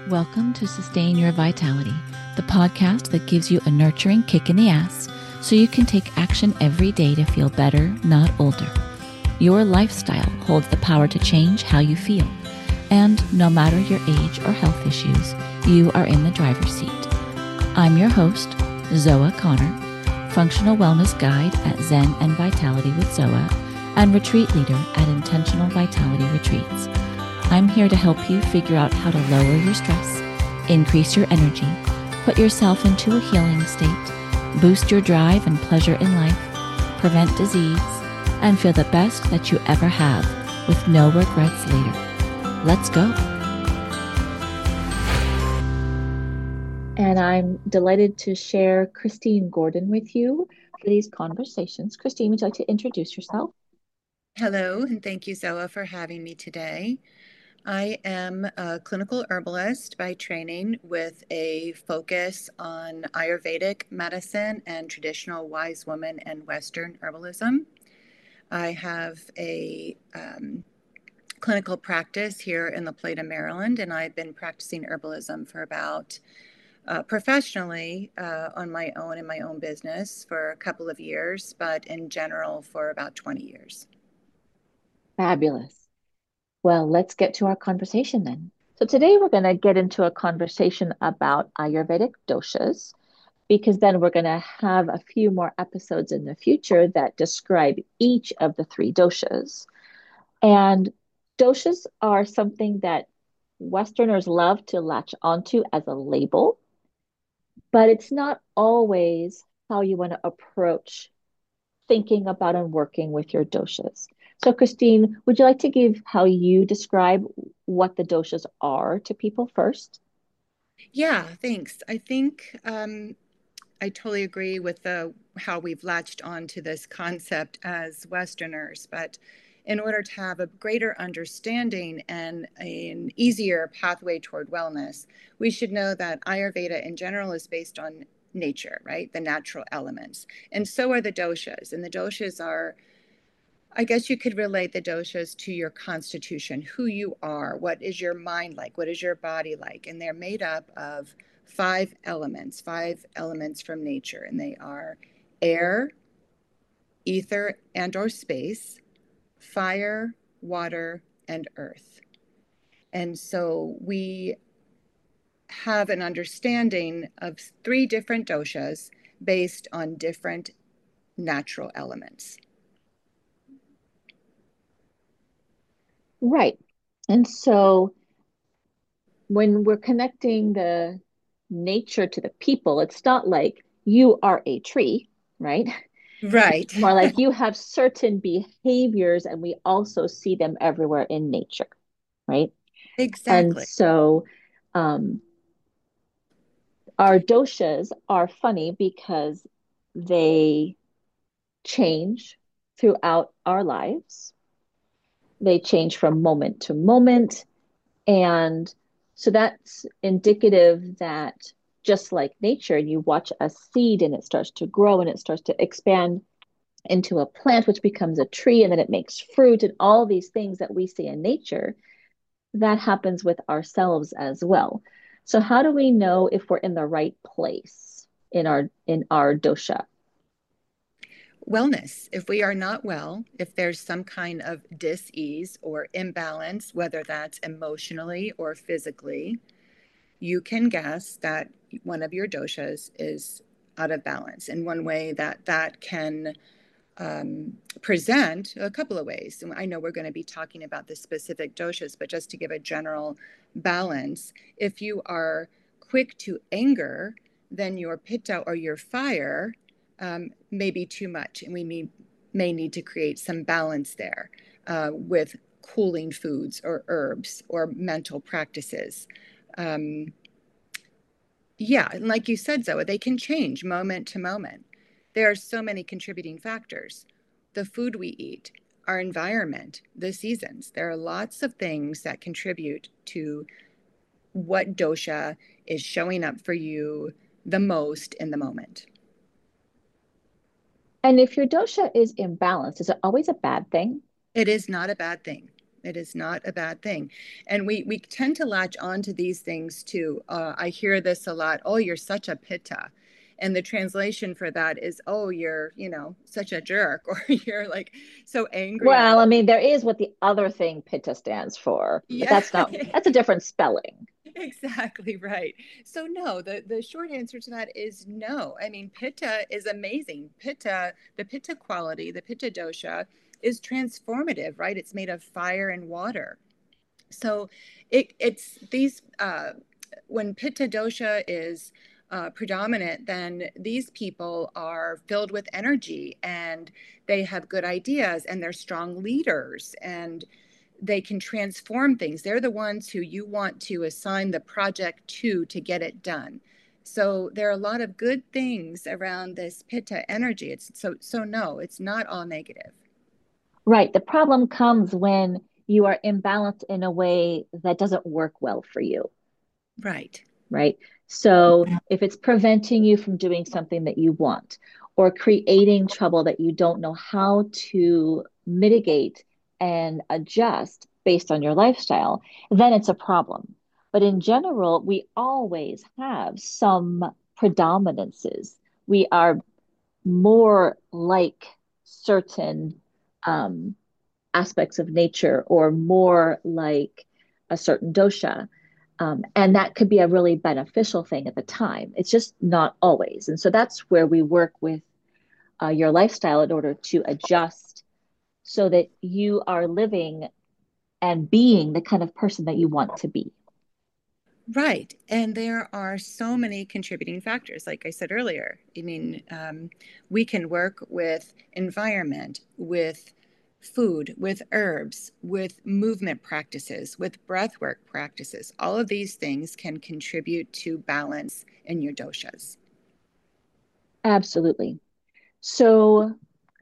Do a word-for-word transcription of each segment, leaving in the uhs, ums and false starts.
Welcome to Sustain Your Vitality, the podcast that gives you a nurturing kick in the ass so you can take action every day to feel better, not older. Your lifestyle holds the power to change how you feel, and no matter your age or health issues, you are in the driver's seat. I'm your host, Zoa Connor, functional wellness guide at Zen and Vitality with Zoa, and retreat leader at Intentional Vitality Retreats. I'm here to help you figure out how to lower your stress, increase your energy, put yourself into a healing state, boost your drive and pleasure in life, prevent disease, and feel the best that you ever have with no regrets later. Let's go. And I'm delighted to share Christine Gordon with you for these conversations. Christine, would you like to introduce yourself? Hello, and thank you, Zoa, for having me today. I am a clinical herbalist by training with a focus on Ayurvedic medicine and traditional wise woman and Western herbalism. I have a um, clinical practice here in La Plata, Maryland, and I've been practicing herbalism for about uh, professionally uh, on my own in my own business for a couple of years, but in general for about twenty years. Fabulous. Well, let's get to our conversation then. So today we're going to get into a conversation about Ayurvedic doshas, because then we're going to have a few more episodes in the future that describe each of the three doshas. And doshas are something that Westerners love to latch onto as a label, but it's not always how you want to approach thinking about and working with your doshas. So, Christine, would you like to give how you describe what the doshas are to people first? Yeah, thanks. I think um, I totally agree with the how we've latched onto this concept as Westerners, but in order to have a greater understanding and an easier pathway toward wellness, we should know that Ayurveda in general is based on nature, right? The natural elements. And so are the doshas. And the doshas are, I guess you could relate the doshas to your constitution, who you are, what is your mind like, what is your body like, and they're made up of five elements, five elements from nature, and they are air, ether and or space, fire, water, and earth. And so we have an understanding of three different doshas based on different natural elements. Right. And so when we're connecting the nature to the people, it's not like you are a tree, right? Right. It's more like you have certain behaviors, and we also see them everywhere in nature, right? And Exactly. so um, our doshas are funny because they change throughout our lives. They change from moment to moment. And so that's indicative that just like nature, you watch a seed and it starts to grow and it starts to expand into a plant, which becomes a tree, and then it makes fruit, and all these things that we see in nature, that happens with ourselves as well. So how do we know if we're in the right place in our in our dosha? Wellness. If we are not well, if there's some kind of dis-ease or imbalance, whether that's emotionally or physically, you can guess that one of your doshas is out of balance. And one way that that can um, present a couple of ways. And I know we're going to be talking about the specific doshas, but just to give a general balance, if you are quick to anger, then your pitta or your fire um, may be too much, and we may, may need to create some balance there uh, with cooling foods or herbs or mental practices. Um, yeah, and like you said, Zoe, they can change moment to moment. There are so many contributing factors. The food we eat, our environment, the seasons. There are lots of things that contribute to what dosha is showing up for you the most in the moment. And if your dosha is imbalanced, is it always a bad thing? It is not a bad thing. It is not a bad thing. And we, we tend to latch on to these things too. Uh, I hear this a lot. Oh, you're such a pitta. And the translation for that is, oh, you're, you know, such a jerk, or you're like so angry all Well, the I mean, there is what the other thing PITA stands for, but yeah. that's not, that's a different spelling. Exactly right. So no, the the short answer to that is no. I mean, pitta is amazing. Pitta, the pitta quality, the pitta dosha is transformative, right? It's made of fire and water. So it it's these uh, when pitta dosha is uh, predominant, then these people are filled with energy and they have good ideas and they're strong leaders and they can transform things. They're the ones who you want to assign the project to to get it done. So there are a lot of good things around this pitta energy. It's so so no, it's not all negative. Right. The problem comes when you are imbalanced in a way that doesn't work well for you, Right. right? So if it's preventing you from doing something that you want or creating trouble that you don't know how to mitigate and adjust based on your lifestyle, then it's a problem. But in general, we always have some predominances. We are more like certain um, aspects of nature or more like a certain dosha. Um, and that could be a really beneficial thing at the time. It's just not always. And so that's where we work with uh, your lifestyle in order to adjust so that you are living and being the kind of person that you want to be. Right. And there are so many contributing factors, like I said earlier. I mean, um, we can work with environment, with food, with herbs, with movement practices, with breath work practices. All of these things can contribute to balance in your doshas. Absolutely. So,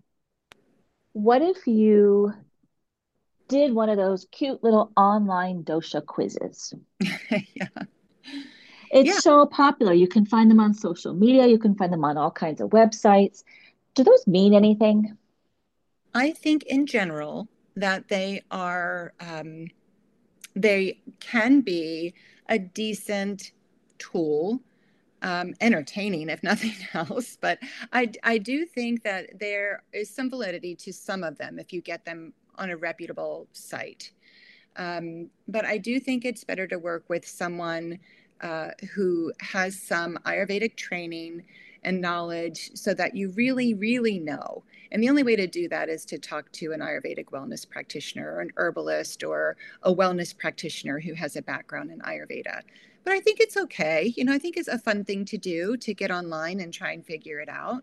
what if you did one of those cute little online dosha quizzes? Yeah. It's Yeah. so popular. You can find them on social media, you can find them on all kinds of websites. Do those mean anything? I think in general that they are, um, they can be a decent tool, um, entertaining if nothing else. But I, I do think that there is some validity to some of them if you get them on a reputable site. Um, but I do think it's better to work with someone uh, who has some Ayurvedic training and knowledge so that you really, really know. And the only way to do that is to talk to an Ayurvedic wellness practitioner or an herbalist or a wellness practitioner who has a background in Ayurveda. But I think it's okay. You know, I think it's a fun thing to do to get online and try and figure it out.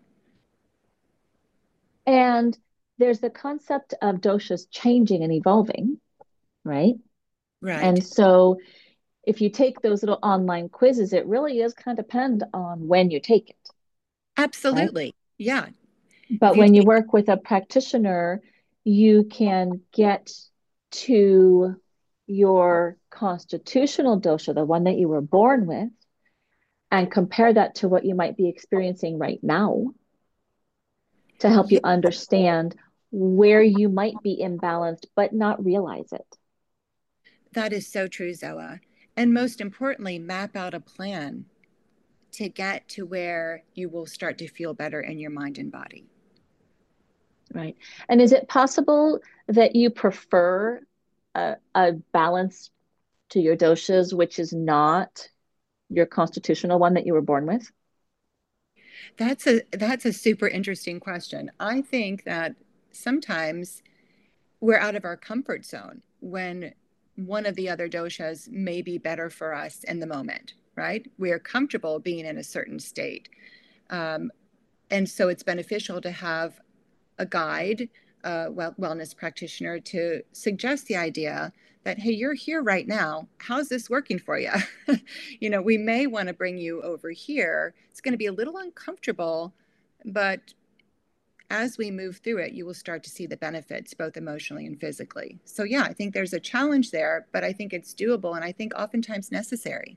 And there's the concept of doshas changing and evolving, right? And Right. so if you take those little online quizzes, it really is kind of depend on when you take it, right? Absolutely. Yeah. If But you when you take, work with a practitioner, you can get to your constitutional dosha, the one that you were born with, and compare that to what you might be experiencing right now to help you yeah, understand where you might be imbalanced, but not realize it. that is so true, Zoa. And most importantly, map out a plan to get to where you will start to feel better in your mind and body. Right. And is it possible that you prefer a, a balance to your doshas, which is not your constitutional one that you were born with? That's a that's a super interesting question. I think that sometimes we're out of our comfort zone when one of the other doshas may be better for us in the moment, right? We are comfortable being in a certain state. Um, and so it's beneficial to have a guide, a well, wellness practitioner to suggest the idea that, hey, you're here right now. How's this working for you? You know, we may want to bring you over here. It's going to be a little uncomfortable, but as we move through it, you will start to see the benefits both emotionally and physically. So, yeah, I think there's a challenge there, but I think it's doable and I think oftentimes necessary.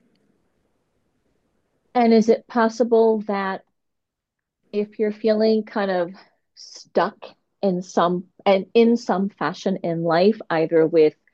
And is it possible that if you're feeling kind of stuck in some and in some fashion in life, either with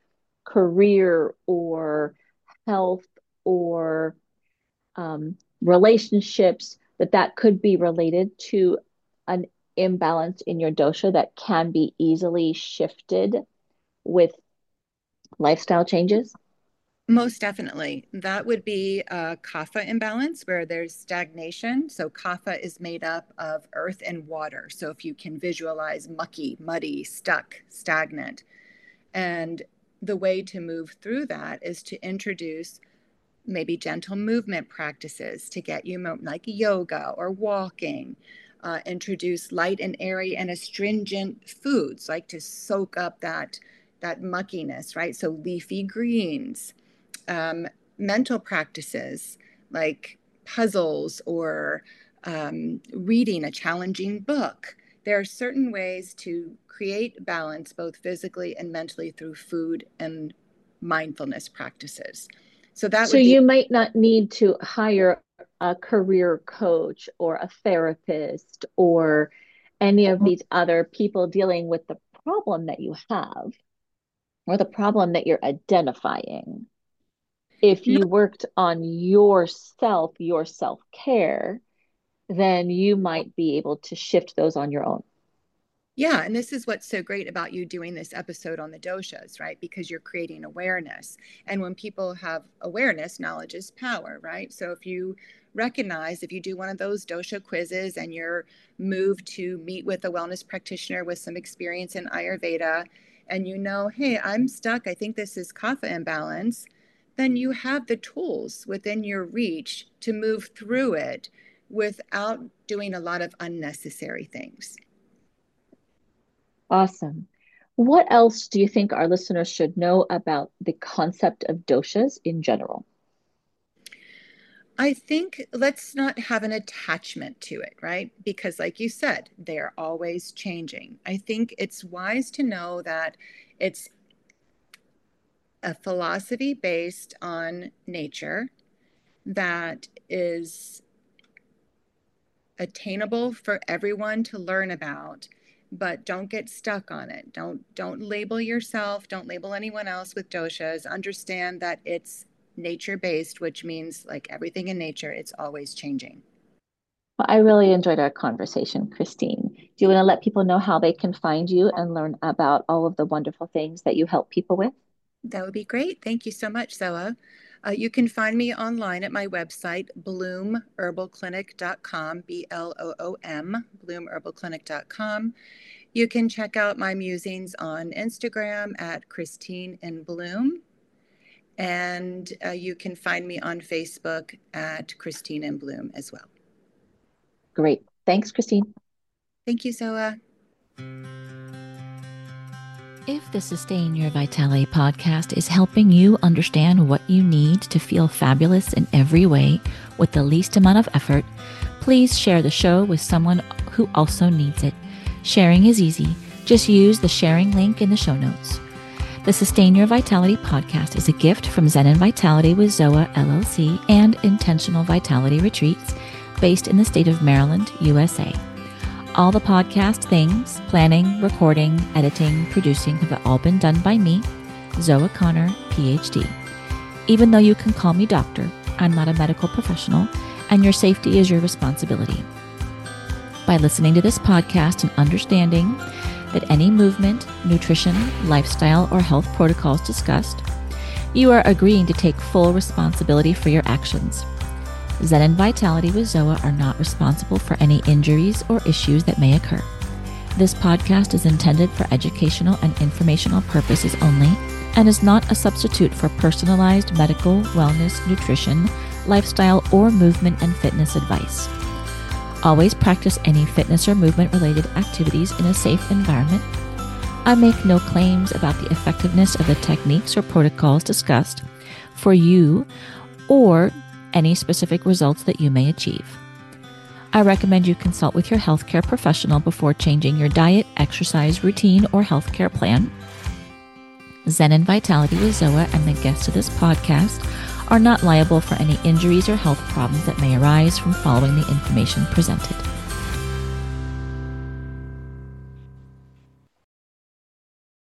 career or health or um, relationships, that that could be related to an imbalance in your dosha that can be easily shifted with lifestyle changes? Most definitely. That would be a kapha imbalance where there's stagnation. So kapha is made up of earth and water. So if you can visualize mucky, muddy, stuck, stagnant. And the way to move through that is to introduce maybe gentle movement practices to get you like yoga or walking. Uh, introduce light and airy and astringent foods, like to soak up that, that muckiness, right? So leafy greens. Um, mental practices like puzzles or um, reading a challenging book. There are certain ways to create balance both physically and mentally through food and mindfulness practices. So that So would be- you might not need to hire a career coach or a therapist or any of these other people dealing with the problem that you have or the problem that you're identifying. If you worked on yourself, your self-care, then you might be able to shift those on your own. Yeah, and this is what's so great about you doing this episode on the doshas, right? Because you're creating awareness. And when people have awareness, knowledge is power, right? So if you recognize, if you do one of those dosha quizzes and you're moved to meet with a wellness practitioner with some experience in Ayurveda, and you know, hey, I'm stuck, I think this is kapha imbalance, then you have the tools within your reach to move through it without doing a lot of unnecessary things. Awesome. What else do you think our listeners should know about the concept of doshas in general? I think let's not have an attachment to it, right? Because like you said, they're always changing. I think it's wise to know that it's a philosophy based on nature that is attainable for everyone to learn about, but don't get stuck on it. Don't don't label yourself, don't label anyone else with doshas. Understand that it's nature-based, which means like everything in nature, it's always changing. Well, I really enjoyed our conversation, Christine. Do you want to let people know how they can find you and learn about all of the wonderful things that you help people with? That would be great. Thank you so much, Zoa. Uh, you can find me online at my website, bloom herbal clinic dot com, B L O O M, bloom herbal clinic dot com. You can check out my musings on Instagram at Christine in Bloom. And uh, you can find me on Facebook at Christine in Bloom as well. Great. Thanks, Christine. Thank you, Zoa. If the Sustain Your Vitality podcast is helping you understand what you need to feel fabulous in every way with the least amount of effort, please share the show with someone who also needs it. Sharing is easy. Just use the sharing link in the show notes. The Sustain Your Vitality podcast is a gift from Zen and Vitality with Zoa L L C and Intentional Vitality Retreats based in the state of Maryland, U S A. All the podcast things, planning, recording, editing, producing have all been done by me, Zoa Connor, P H D. Even though you can call me doctor, I'm not a medical professional, and your safety is your responsibility. By listening to this podcast and understanding that any movement, nutrition, lifestyle, or health protocols discussed, you are agreeing to take full responsibility for your actions. Zen and Vitality with Zoa are not responsible for any injuries or issues that may occur. This podcast is intended for educational and informational purposes only and is not a substitute for personalized medical, wellness, nutrition, lifestyle, or movement and fitness advice. Always practice any fitness or movement-related activities in a safe environment. I make no claims about the effectiveness of the techniques or protocols discussed for you or any specific results that you may achieve. I recommend you consult with your healthcare professional before changing your diet, exercise routine, or healthcare plan. Zen and Vitality with Zoa and the guests of this podcast are not liable for any injuries or health problems that may arise from following the information presented.